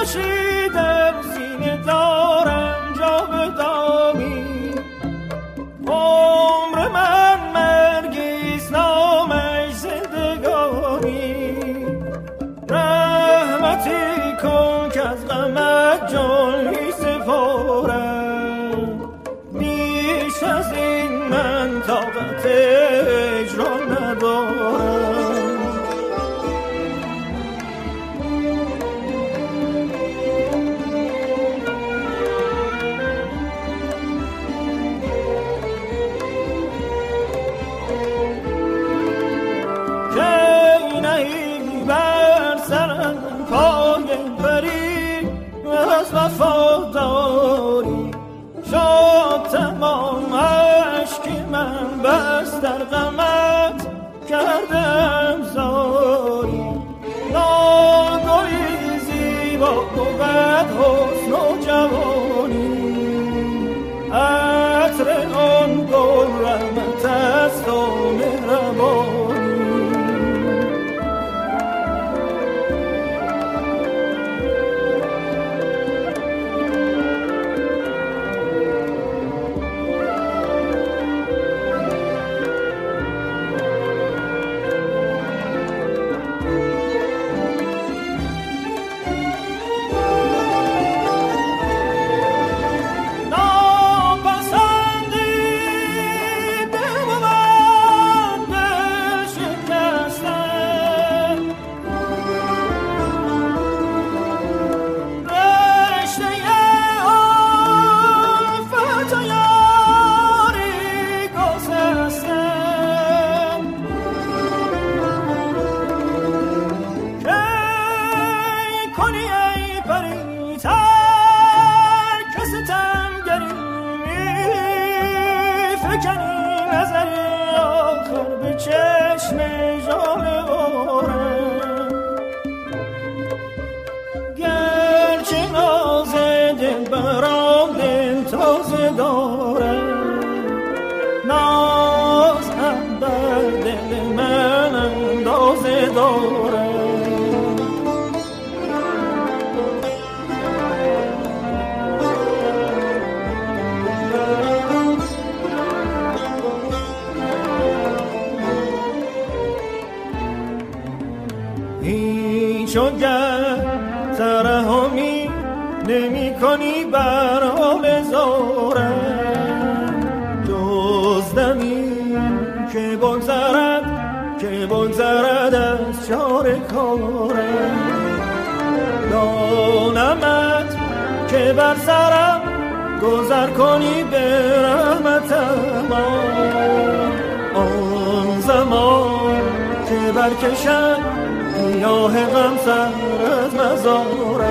آتشی در سینه دارم جاودانی، عمر من مرگیست نامش زندگانی. رحمتی کن که از غمت جان می سپارم، بیش از این من طاقت اجرا ندارم. از وفاداری شد تمام عشق من، بس در غمت کردم زاری. ناگلی زیبا بود حسن و جوانی، عطر آن گل رحمت است و مهربانی. ترحمی نمی کنی بر حال زارم، جز دمی که بگذرد از چار کارم. دانمت که بر سرم گذر کنی به رحمتم، آن زمان که برکشم گیاه غم سر از مزارم.